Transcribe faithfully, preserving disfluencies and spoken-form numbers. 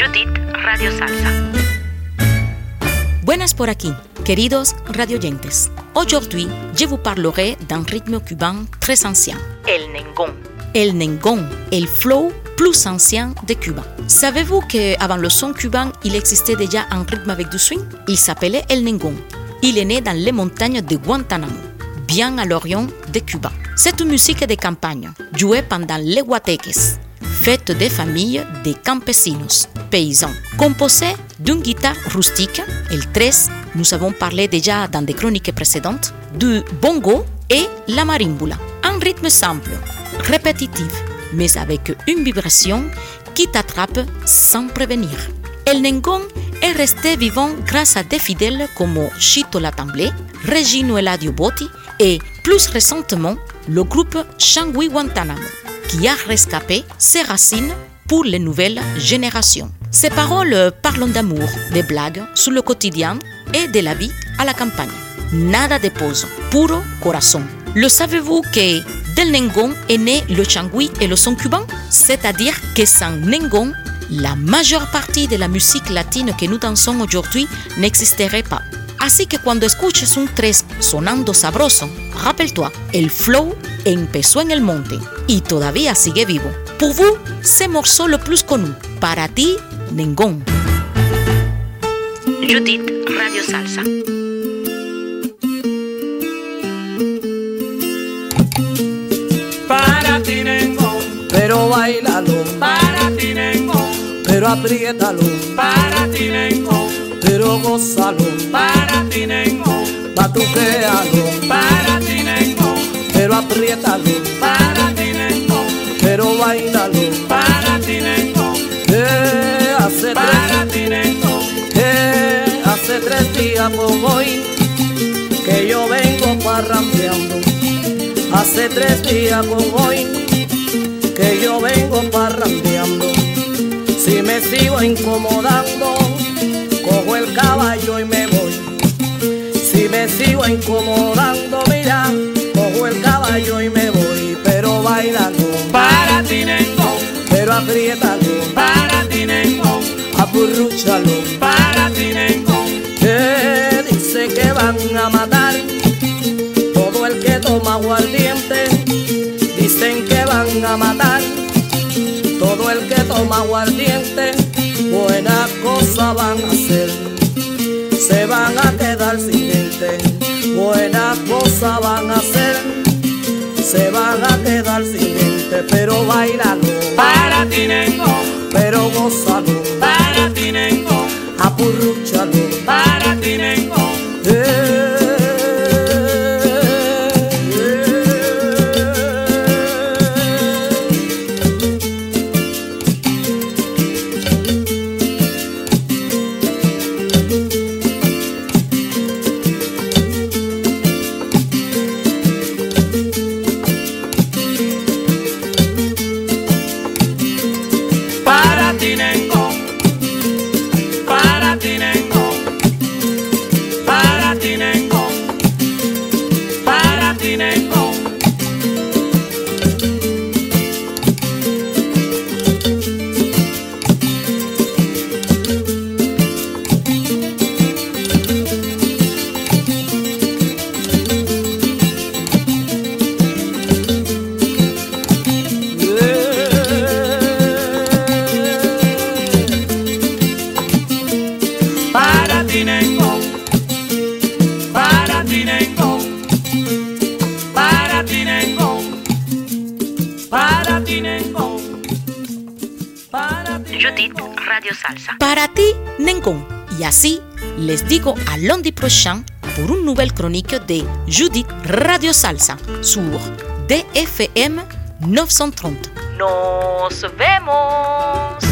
Judith Radio Salsa. Buenas por aquí, queridos radioyentes. Aujourd'hui, je vous parlerai d'un rythme cubain très ancien, El Nengón. el Nengón, el flow plus ancien de Cuba. Savez-vous qu'avant le son cubain, il existait déjà un rythme avec du swing? Il s'appelait el Nengón. Il est né dans les montagnes de Guantánamo, bien à l'orient de Cuba. C'est une musique de campagne, jouée pendant les guateques, fête des familles de campesinos, paysans, composée d'une guitare rustique, el tres, nous avons parlé déjà dans des chroniques précédentes, du bongo et la marimbula. Un rythme simple, répétitif, mais avec une vibration qui t'attrape sans prévenir. El Nengón est resté vivant grâce à des fidèles comme Chito Latamblé, Regino Eladio Botti et, plus récemment, le groupe Changui Guantánamo, qui a rescapé ses racines pour les nouvelles générations. Ses paroles parlent d'amour, de blagues sur le quotidien et de la vie à la campagne. Nada de pose, puro corazón. Le savez-vous que del Nengón est né le changui et le son cubain? C'est-à-dire que sans Nengón, la majeure partie de la musique latine que nous dansons aujourd'hui n'existerait pas. Así que cuando escuches un tres sonando sabroso, rappelle-toi, el flow empezó en el monte y todavía sigue vivo. Pour vous, c'est morceau le plus connu. Para ti, Nengón. Judith Radio Salsa. Para ti Nengón, pero bailalo. Para ti Nengón, pero apriétalo. Para ti Nengón, pero gózalo. Para ti Nengón, batuquéalo. Para ti Nengón, pero apriétalo. Para ti Nengón, pero bailalo. Para ti Nengón, eh, hace para tres, ti Nengón, eh, hace tres días como hoy que yo vengo parrandeando. Hace tres días como hoy que yo vengo parrandeando. Si me sigo incomodando, cojo el caballo y me voy. Si me sigo incomodando, mira, cojo el caballo y me voy. Pero bailalo, para ti Nengón, pero apriétalo, para ti Nengón, apurrúchalo, para ti Nengón. Que dice que van a matar todo el que toma aguardiente. Dicen que van a matar todo el que toma aguardiente. Buena cosa van a hacer, se van a quedar sin gente. Buena cosa van a hacer, se van a quedar sin gente. Pero bailalo, para ti Nengón, pero gózalo, para ti Nengón, apurrúchalo, para ti Nengón. Eh, Judith Radio Salsa. Para ti, Nengón. Y así, les digo à lundi prochain pour une nouvelle chronique de Judith Radio Salsa sur D F M neuf cent trente. Nos vemos.